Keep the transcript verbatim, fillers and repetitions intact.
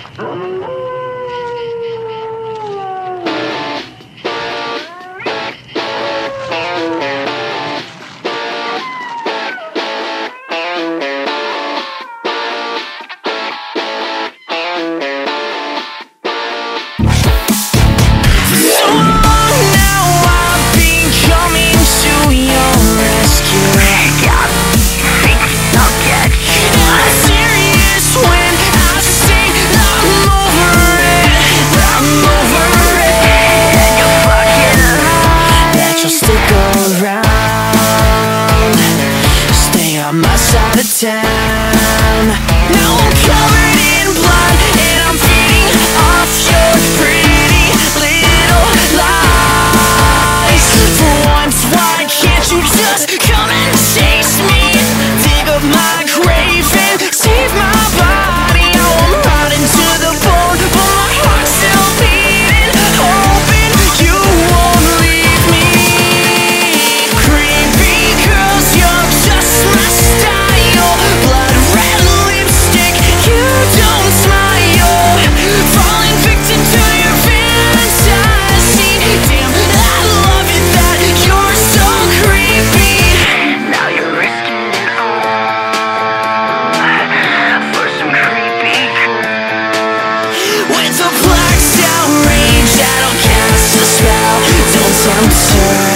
My side of town. Now I'm covered in blood and I'm feeding off your pretty little lies. For once, why can't you just come and chase me? Dig up my grave and save my body. Oh, I'm rotting to the bone, but my heart's still beating, hoping you won't leave me. Creepy girls, you're just my style. Blood red lipstick, you don't smile. Falling victim to your fantasy. Damn, I love it that you're so creepy. Now you're risking it all for some creepy girl. With a blacked out rage that'll cast a spell. Don't tempt her.